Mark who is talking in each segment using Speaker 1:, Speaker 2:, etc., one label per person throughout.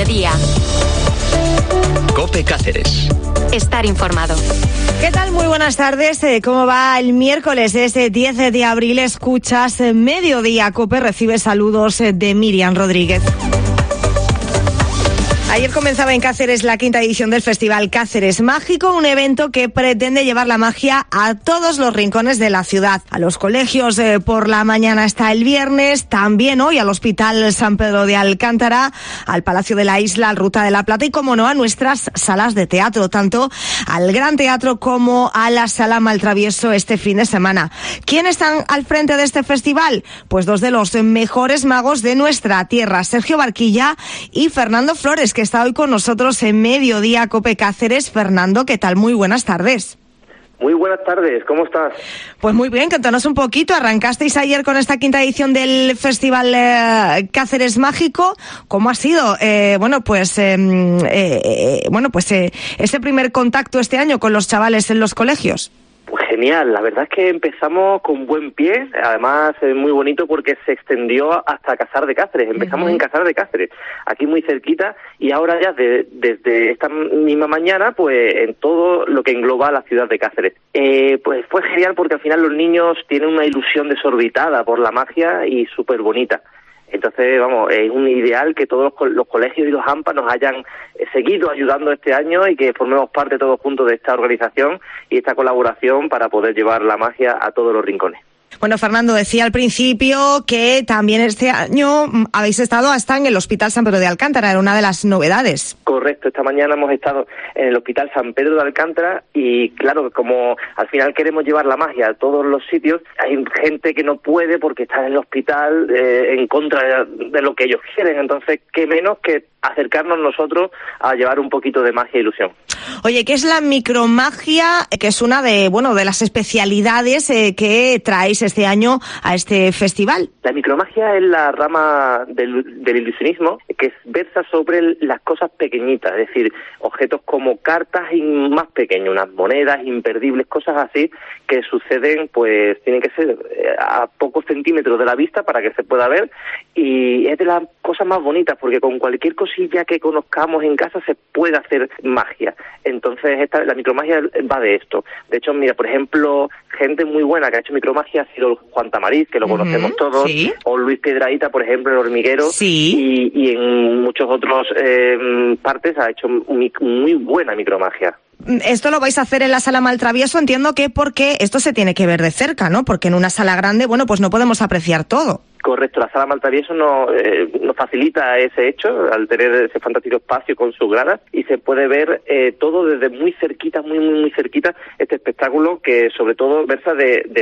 Speaker 1: mediodía.
Speaker 2: COPE Cáceres.
Speaker 1: Estar informado.
Speaker 3: ¿Qué tal? Muy buenas tardes. ¿Cómo va el miércoles? Ese 10 de abril escuchas Mediodía COPE. Recibe saludos de Miriam Rodríguez. Ayer comenzaba en Cáceres la 5ª edición del Festival Cáceres Mágico, un evento que pretende llevar la magia a todos los rincones de la ciudad. A los colegios por la mañana hasta el viernes, también hoy al Hospital San Pedro de Alcántara, al Palacio de la Isla, al Ruta de la Plata y, como no, a nuestras salas de teatro, tanto al Gran Teatro como a la Sala Maltravieso este fin de semana. ¿Quiénes están al frente de este festival? Pues dos de los mejores magos de nuestra tierra, Sergio Barquilla y Fernando Flores, que está hoy con nosotros en Mediodía COPE Cáceres. Fernando, ¿qué tal? Muy buenas tardes.
Speaker 4: Muy buenas tardes, ¿cómo estás?
Speaker 3: Pues muy bien, cuéntanos un poquito. Arrancasteis ayer con esta 5ª edición del Festival Cáceres Mágico. ¿Cómo ha sido? Ese primer contacto este año con los chavales en los colegios.
Speaker 4: Pues genial, la verdad es que empezamos con buen pie, además es muy bonito porque se extendió hasta Casar de Cáceres, empezamos en Casar de Cáceres, aquí muy cerquita, y ahora ya desde esta misma mañana, pues en todo lo que engloba la ciudad de Cáceres. Pues fue genial porque al final los niños tienen una ilusión desorbitada por la magia y súper bonita. Entonces, vamos, es un ideal que todos los colegios y los AMPA nos hayan seguido ayudando este año y que formemos parte todos juntos de esta organización y esta colaboración para poder llevar la magia a todos los rincones.
Speaker 3: Bueno, Fernando, decía al principio que también este año habéis estado hasta en el Hospital San Pedro de Alcántara, era una de las novedades.
Speaker 4: Correcto, esta mañana hemos estado en el Hospital San Pedro de Alcántara y claro, como al final queremos llevar la magia a todos los sitios, hay gente que no puede porque está en el hospital en contra de lo que ellos quieren, entonces qué menos que acercarnos nosotros a llevar un poquito de magia e ilusión.
Speaker 3: Oye, ¿qué es la micromagia? Que es una de las especialidades que traéis este año a este festival.
Speaker 4: La micromagia es la rama del ilusionismo que versa sobre las cosas pequeñitas, es decir, objetos como cartas y más pequeños, unas monedas imperdibles, cosas así que suceden, pues tienen que ser a pocos centímetros de la vista para que se pueda ver, y es de las cosas más bonitas porque con cualquier cosilla que conozcamos en casa se puede hacer magia. Entonces la micromagia va de esto. De hecho, mira, por ejemplo, gente muy buena que ha hecho micromagia ha sido Juan Tamariz, que lo conocemos todos, ¿sí? O Luis Piedrahíta, por ejemplo, el hormiguero,
Speaker 3: sí.
Speaker 4: y en muchos otros partes ha hecho muy buena micromagia.
Speaker 3: Esto lo vais a hacer en la Sala Maltravieso, entiendo que porque esto se tiene que ver de cerca, ¿no? Porque en una sala grande, pues no podemos apreciar todo.
Speaker 4: Correcto, la Sala Maltravieso nos facilita ese hecho, al tener ese fantástico espacio con sus gradas, y se puede ver todo desde muy cerquita, muy cerquita, este espectáculo que sobre todo versa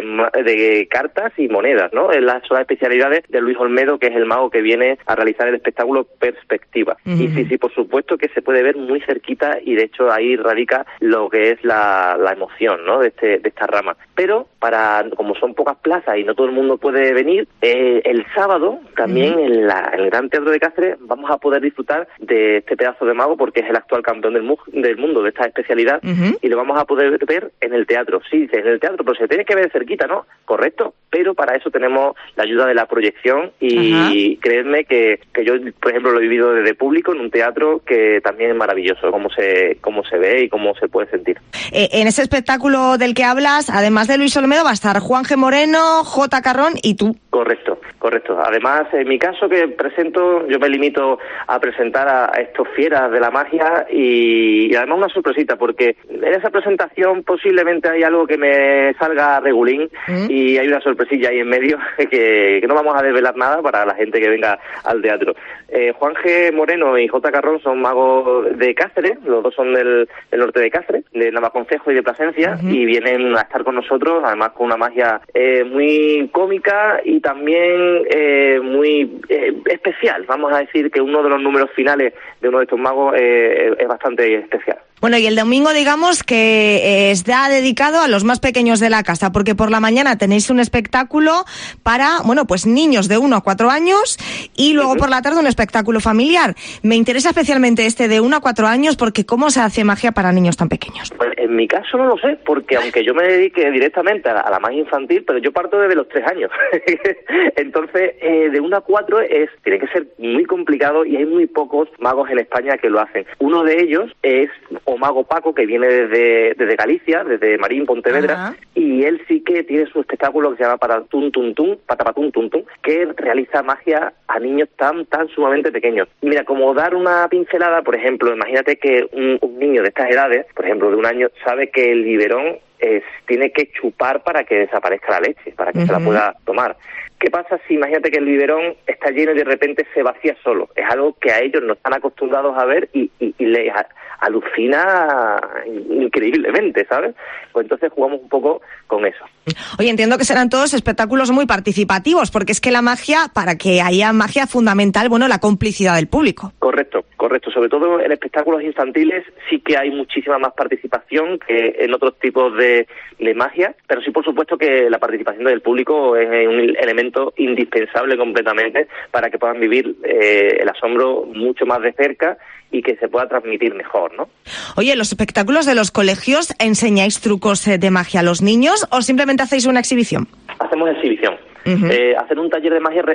Speaker 4: de cartas y monedas, ¿no? Son las especialidades de Luis Olmedo, que es el mago que viene a realizar el espectáculo Perspectiva. Y sí, por supuesto que se puede ver muy cerquita, y de hecho ahí radica lo que es la emoción, ¿no? de esta rama. Pero como son pocas plazas y no todo el mundo puede venir, el sábado también en el Gran Teatro de Cáceres vamos a poder disfrutar de este pedazo de mago porque es el actual campeón del mundo de esta especialidad, y lo vamos a poder ver en el teatro. Sí, en el teatro, pero se tiene que ver cerquita, ¿no? Correcto, pero para eso tenemos la ayuda de la proyección y creedme que yo, por ejemplo, lo he vivido desde público en un teatro que también es maravilloso, cómo se ve y cómo se puede sentir.
Speaker 3: En ese espectáculo del que hablas, además de Luis Olmedo, va a estar Juan G. Moreno, J. Carrón y tú.
Speaker 4: Correcto. Además, en mi caso que presento, yo me limito a presentar a estos fieras de la magia y además una sorpresita, porque en esa presentación posiblemente hay algo que me salga regulín y hay una sorpresilla ahí en medio que no vamos a desvelar nada para la gente que venga al teatro. Juan G. Moreno y J. Carrón son magos de Cáceres, los dos son del norte de Cáceres, de Navaconcejo y de Plasencia, y vienen a estar con nosotros, además con una magia muy cómica y también muy especial. Vamos a decir que uno de los números finales de uno de estos magos es bastante especial.
Speaker 3: Bueno, y el domingo digamos que está dedicado a los más pequeños de la casa, porque por la mañana tenéis un espectáculo para, bueno, pues niños de 1 a 4 años y luego por la tarde un espectáculo familiar. Me interesa especialmente este de 1 a 4 años porque ¿cómo se hace magia para niños tan pequeños?
Speaker 4: Pues en mi caso no lo sé, porque aunque yo me dedique directamente a la magia infantil, pero yo parto desde los 3 años. Entonces, de 1 a 4 tiene que ser muy complicado y hay muy pocos magos en España que lo hacen. Uno de ellos es o mago Paco, que viene desde Galicia, desde Marín, Pontevedra, y él sí que tiene su espectáculo que se llama Patatún Tum Tum, que realiza magia a niños tan sumamente pequeños. Mira, como dar una pincelada, por ejemplo, imagínate que un niño de estas edades, por ejemplo de 1 año, sabe que el biberón tiene que chupar para que desaparezca la leche, para que se la pueda tomar. ¿Qué pasa si imagínate que el biberón está lleno y de repente se vacía solo? Es algo que a ellos no están acostumbrados a ver y les alucina increíblemente, ¿sabes? Pues entonces jugamos un poco con eso.
Speaker 3: Oye, entiendo que serán todos espectáculos muy participativos, porque es que la magia, para que haya magia fundamental, bueno, la complicidad del público.
Speaker 4: Correcto. Sobre todo en espectáculos infantiles sí que hay muchísima más participación que en otros tipos de magia, pero sí, por supuesto, que la participación del público es un elemento indispensable completamente para que puedan vivir el asombro mucho más de cerca y que se pueda transmitir mejor, ¿no?
Speaker 3: Oye, ¿los espectáculos de los colegios enseñáis trucos de magia a los niños o simplemente hacéis una exhibición?
Speaker 4: Hacemos exhibición. Hacer un taller de magia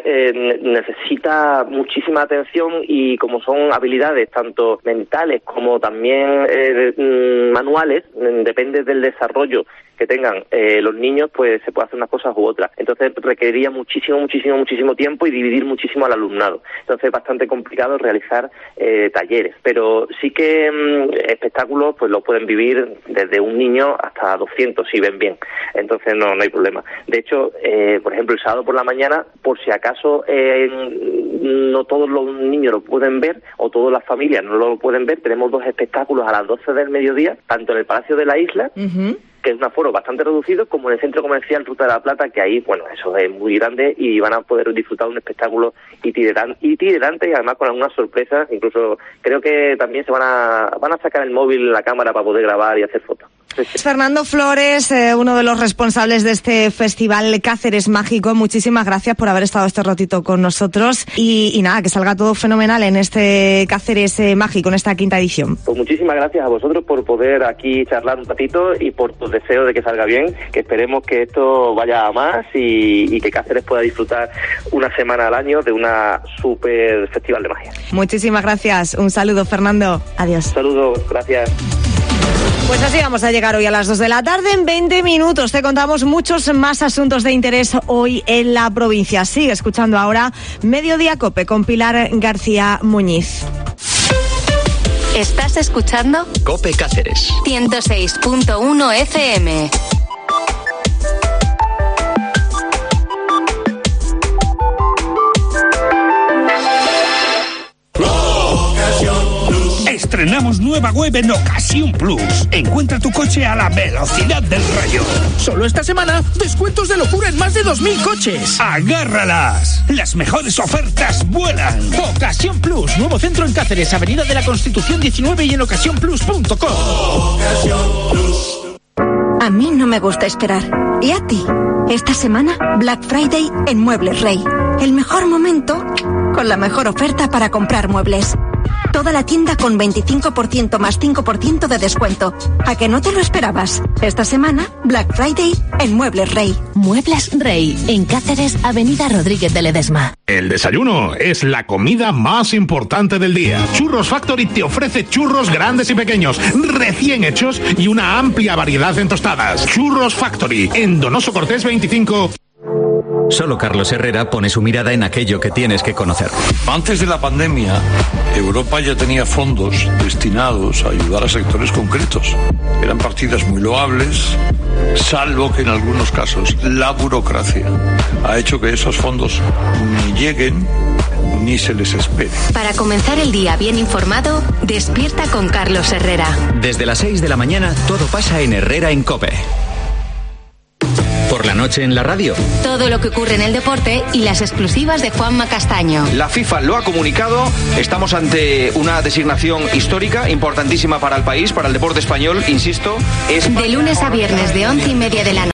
Speaker 4: necesita muchísima atención y como son habilidades tanto mentales como también manuales, depende del desarrollo que tengan los niños, pues se puede hacer unas cosas u otras. Entonces requeriría muchísimo tiempo y dividir muchísimo al alumnado. Entonces es bastante complicado realizar talleres, pero sí que espectáculos pues lo pueden vivir desde un niño hasta 200 si ven bien. Entonces no hay problema. De hecho, por ejemplo, el sábado por la mañana, por si acaso no todos los niños lo pueden ver o todas las familias no lo pueden ver, tenemos 2 espectáculos a las 12 del mediodía, tanto en el Palacio de la Isla, que es un aforo bastante reducido, como en el Centro Comercial Ruta de la Plata, que ahí, bueno, eso es muy grande y van a poder disfrutar de un espectáculo itinerante y además con algunas sorpresas. Incluso creo que también van a sacar el móvil, la cámara para poder grabar y hacer fotos.
Speaker 3: Fernando Flores, uno de los responsables de este festival Cáceres Mágico, muchísimas gracias por haber estado este ratito con nosotros y nada, que salga todo fenomenal en este Cáceres Mágico, en esta 5ª edición.
Speaker 4: Pues muchísimas gracias a vosotros por poder aquí charlar un ratito y por tu deseo de que salga bien, que esperemos que esto vaya a más y que Cáceres pueda disfrutar una semana al año de una super festival de magia.
Speaker 3: Muchísimas gracias, un saludo, Fernando, adiós.
Speaker 4: Un saludo, gracias.
Speaker 3: Pues así vamos a llegar hoy a las 2 de la tarde. En 20 minutos te contamos muchos más asuntos de interés hoy en la provincia. Sigue escuchando ahora Mediodía COPE con Pilar García Muñiz.
Speaker 1: ¿Estás escuchando?
Speaker 2: COPE Cáceres
Speaker 1: 106.1 FM.
Speaker 5: Estrenamos nueva web en Ocasión Plus. Encuentra tu coche a la velocidad del rayo.
Speaker 6: Solo esta semana, descuentos de locura en más de 2.000 coches.
Speaker 5: ¡Agárralas! Las mejores ofertas vuelan.
Speaker 6: Ocasión Plus, nuevo centro en Cáceres, Avenida de la Constitución 19 y en ocasiónplus.com.
Speaker 7: A mí no me gusta esperar. ¿Y a ti? Esta semana, Black Friday en Muebles Rey. El mejor momento con la mejor oferta para comprar muebles. Toda la tienda con 25% más 5% de descuento. ¿A que no te lo esperabas? Esta semana, Black Friday en Muebles Rey.
Speaker 1: Muebles Rey, en Cáceres, Avenida Rodríguez de Ledesma.
Speaker 8: El desayuno es la comida más importante del día. Churros Factory te ofrece churros grandes y pequeños, recién hechos y una amplia variedad en tostadas. Churros Factory, en Donoso Cortés 25.
Speaker 2: Solo Carlos Herrera pone su mirada en aquello que tienes que conocer.
Speaker 9: Antes de la pandemia, Europa ya tenía fondos destinados a ayudar a sectores concretos. Eran partidas muy loables, salvo que en algunos casos la burocracia ha hecho que esos fondos ni lleguen ni se les espere.
Speaker 1: Para comenzar el día bien informado, despierta con Carlos Herrera.
Speaker 2: Desde las 6 de la mañana todo pasa en Herrera en COPE. Por la noche en la radio.
Speaker 1: Todo lo que ocurre en el deporte y las exclusivas de Juanma Castaño.
Speaker 10: La FIFA lo ha comunicado, estamos ante una designación histórica, importantísima para el país, para el deporte español, insisto.
Speaker 1: De lunes a viernes de 11:30 de la noche.